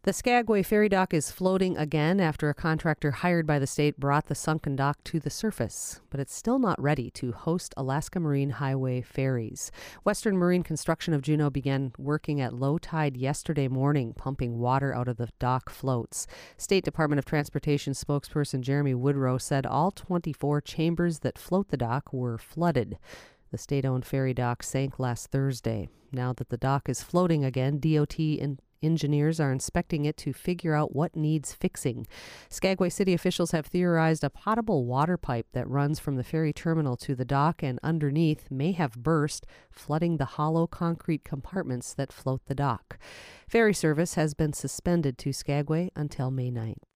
The Skagway ferry dock is floating again after a contractor hired by the state brought the sunken dock to the surface, but it's still not ready to host Alaska Marine Highway ferries. Western Marine Construction of Juneau began working at low tide yesterday morning, pumping water out of the dock floats. State Department of Transportation spokesperson Jeremy Woodrow said all 24 chambers that float the dock were flooded. The state-owned ferry dock sank last Thursday. Now that the dock is floating again, DOT and engineers are inspecting it to figure out what needs fixing. Skagway city officials have theorized a potable water pipe that runs from the ferry terminal to the dock and underneath may have burst, flooding the hollow concrete compartments that float the dock. Ferry service has been suspended to Skagway until May 9th.